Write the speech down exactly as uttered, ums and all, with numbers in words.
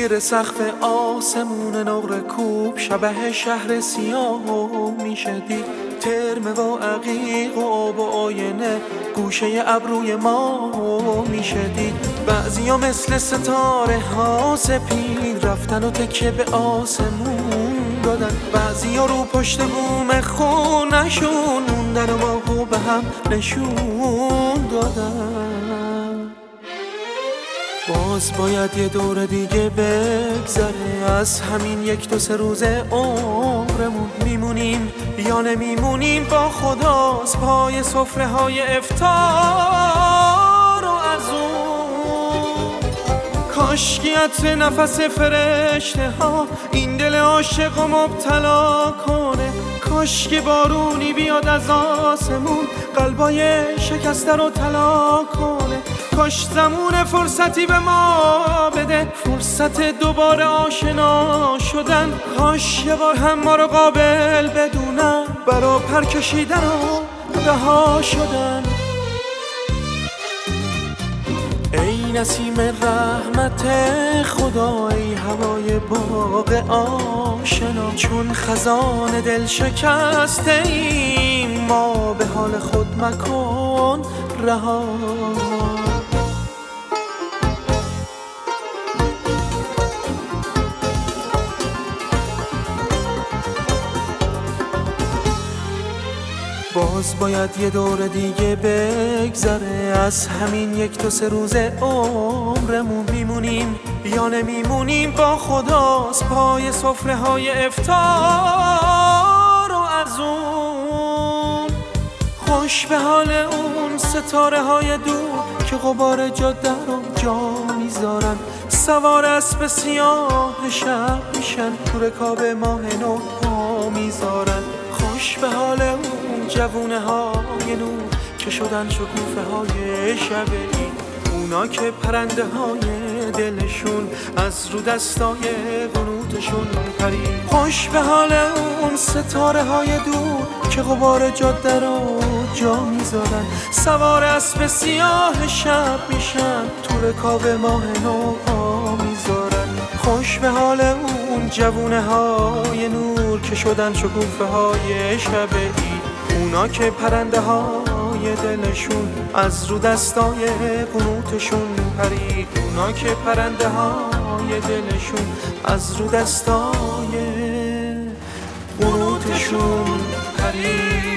زیر سقف آسمون نقره کوب شبه شهر سیاه میشه دید. ترم و عقیق و آب و آینه گوشه ابروی ما میشه دید. بعضیا مثل ستاره ها سپید رفتن و تکیه به آسمون دادن. بعضیا رو پشت بوم خونشون موندن و ماهو به هم نشون دادن. باز باید یه دور دیگه بگذره از همین یک دو سه روز عمرمون. میمونیم یا نمیمونیم با خداست پای سفره های افطار و ارزون. کاشکی عطر نفس فرشته ها این دل عاشق و مبتلا کنه. کاشکی بارونی بیاد از آسمون قلبای شکسته رو طلا کنه. کاش زمون فرصتی به ما بده فرصت دوباره آشنا شدن. کاش یه بار هم ما رو قابل بدونن برا پر کشیدن و رها شدن. ای نسیم رحمت خدا ای هوای باغ آشنا. چون خزان دل شکسته ایم ما به حال خود مکن رها. باز باید یه دور دیگه بگذره از همین یک دو سه روز عمرمون. میمونیم یا نمیمونیم با خداست پای سفره های افطار و ارزون. خوش به حال اون ستاره های دور که غبار جاده رو جا میذارن. سوار اسب سیاه شب میشن تو رکاب ماه نو پا میذارن. خوش به حال اون جوونه های نور که شدن شکوفه های شبی. اونا که پرنده های دلشون از رو دستای قنوتشون پرید. خوش به حال اون ستاره های دور که غبار جاده رو جا میذارن. سوار اسب سیاه شب میشن تو رکاب ماه نو پا میذارن. خوش به حال اون جوونه های نور که شدن شکوفه های شبی. اونا که پرنده های دلشون از رو دستای قنوتشون پرید. اونا که پرنده های دلشون از رو دستای قنوتشون پرید.